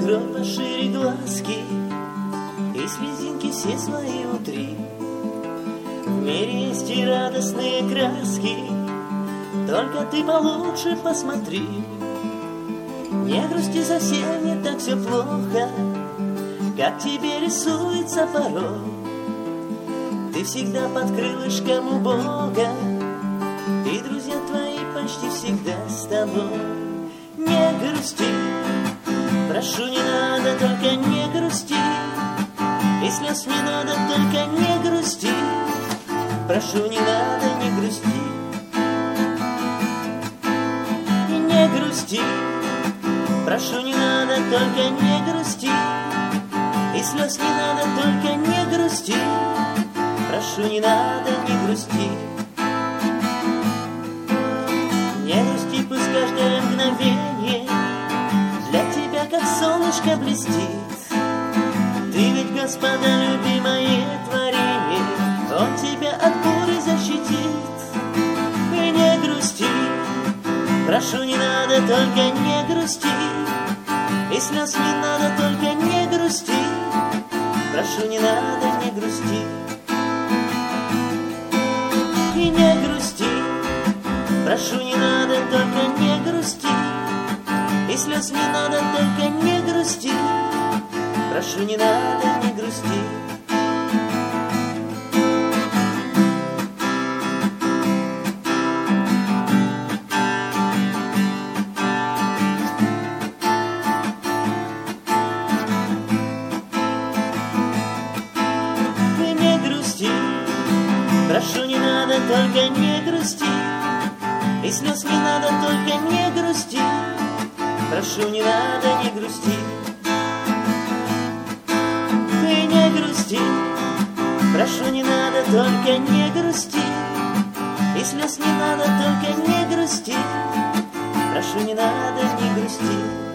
Открой пошире глазки и слезинки все свои утри. В мире есть и радостные краски, только ты получше посмотри. Не грусти, совсем не так все плохо, как тебе рисуется порой. Ты всегда под крылышком у Бога, и друзья твои почти всегда с тобой. Не грусти, прошу, не надо, только не грусти. И слез не надо, только не грусти. Прошу, не надо, не грусти. И не грусти, прошу, не надо, только не грусти. И слез не надо, только не грусти. Прошу, не надо, не грусти. Не грусти, пусть каждое мгновение для тебя, как солнышко, блестит. Ты ведь, Господа, любимое творение, Он тебя от бури защитит. И не грусти, прошу, не надо, только не грусти. И слез не надо, только не грусти. Прошу, не надо, не грусти. И не грусти, прошу, не надо, только не грусти. И слез не надо, только не грусти. Прошу, не надо, не грусти. И не грусти, прошу, не надо, только не грусти. И слез не надо, только не грусти. Прошу, не надо, не грусти. И не грусти, прошу, не надо, только не грусти. И слез не надо, только не грусти. Прошу, не надо, не грусти.